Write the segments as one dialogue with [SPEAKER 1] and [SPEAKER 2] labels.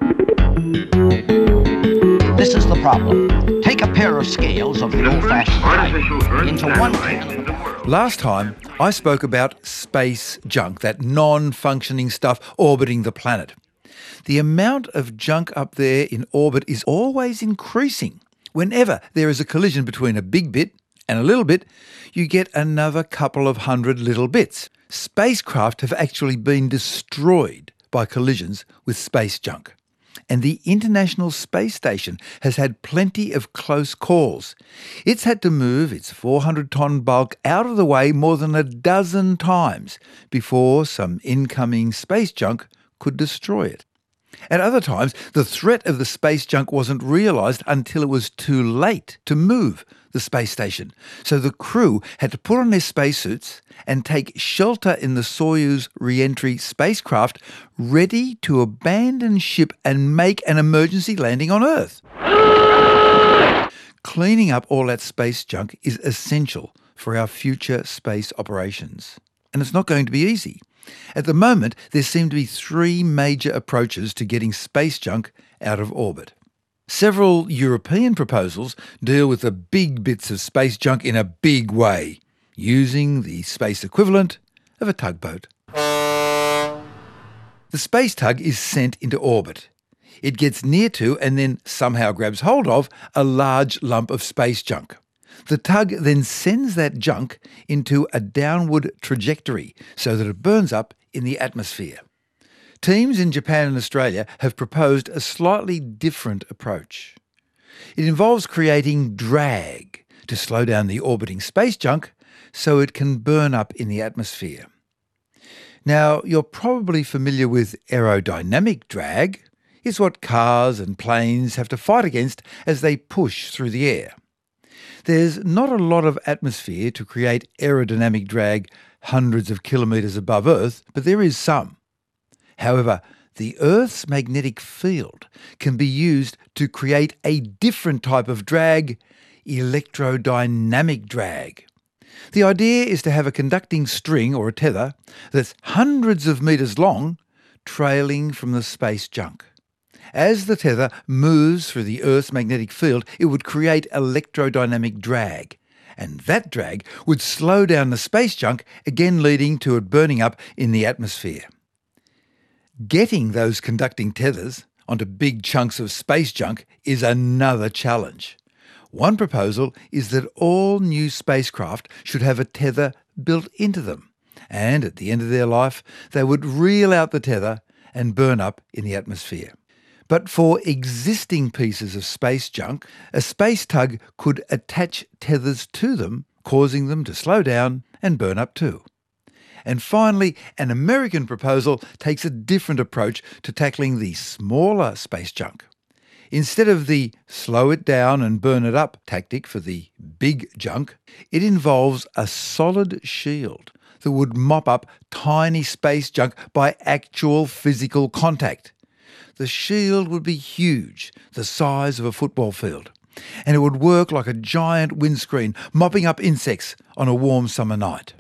[SPEAKER 1] This is the problem. Take a pair of scales of the old-fashioned type into one pair.
[SPEAKER 2] Last time, I spoke about space junk, that non-functioning stuff orbiting the planet. The amount of junk up there in orbit is always increasing. Whenever there is a collision between a big bit and a little bit, you get another couple of hundred little bits. Spacecraft have actually been destroyed by collisions with space junk. And the International Space Station has had plenty of close calls. It's had to move its 400-ton bulk out of the way more than a dozen times before some incoming space junk could destroy it. At other times, the threat of the space junk wasn't realised until it was too late to move the space station. So the crew had to put on their spacesuits and take shelter in the Soyuz re-entry spacecraft, ready to abandon ship and make an emergency landing on Earth. Cleaning up all that space junk is essential for our future space operations. And it's not going to be easy. At the moment, there seem to be three major approaches to getting space junk out of orbit. Several European proposals deal with the big bits of space junk in a big way, using the space equivalent of a tugboat. The space tug is sent into orbit. It gets near to, and then somehow grabs hold of, a large lump of space junk. The tug then sends that junk into a downward trajectory so that it burns up in the atmosphere. Teams in Japan and Australia have proposed a slightly different approach. It involves creating drag to slow down the orbiting space junk so it can burn up in the atmosphere. Now, you're probably familiar with aerodynamic drag. It's what cars and planes have to fight against as they push through the air. There's not a lot of atmosphere to create aerodynamic drag hundreds of kilometres above Earth, but there is some. However, the Earth's magnetic field can be used to create a different type of drag, electrodynamic drag. The idea is to have a conducting string or a tether that's hundreds of metres long, trailing from the space junk. As the tether moves through the Earth's magnetic field, it would create electrodynamic drag. And that drag would slow down the space junk, again leading to it burning up in the atmosphere. Getting those conducting tethers onto big chunks of space junk is another challenge. One proposal is that all new spacecraft should have a tether built into them. And at the end of their life, they would reel out the tether and burn up in the atmosphere. But for existing pieces of space junk, a space tug could attach tethers to them, causing them to slow down and burn up too. And finally, an American proposal takes a different approach to tackling the smaller space junk. Instead of the slow it down and burn it up tactic for the big junk, it involves a solid shield that would mop up tiny space junk by actual physical contact. The shield would be huge, the size of a football field, and it would work like a giant windscreen, mopping up insects on a warm summer night.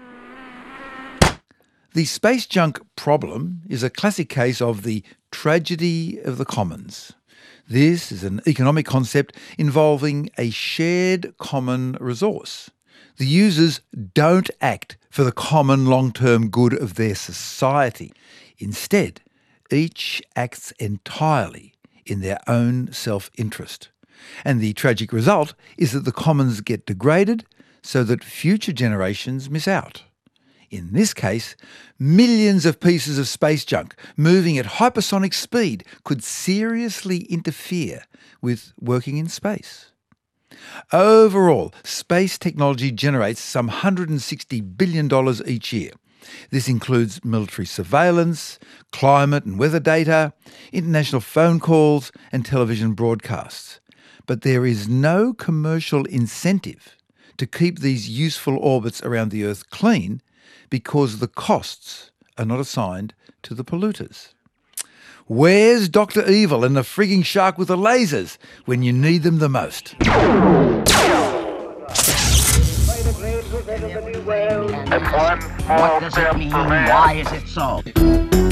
[SPEAKER 2] The space junk problem is a classic case of the tragedy of the commons. This is an economic concept involving a shared common resource. The users don't act for the common long-term good of their society. Instead, each acts entirely in their own self-interest. And the tragic result is that the commons get degraded so that future generations miss out. In this case, millions of pieces of space junk moving at hypersonic speed could seriously interfere with working in space. Overall, space technology generates some $160 billion each year. This includes military surveillance, climate and weather data, international phone calls and television broadcasts. But there is no commercial incentive to keep these useful orbits around the Earth clean because the costs are not assigned to the polluters. Where's Dr. Evil and the frigging shark with the lasers when you need them the most?
[SPEAKER 1] What does it mean? Why is it so?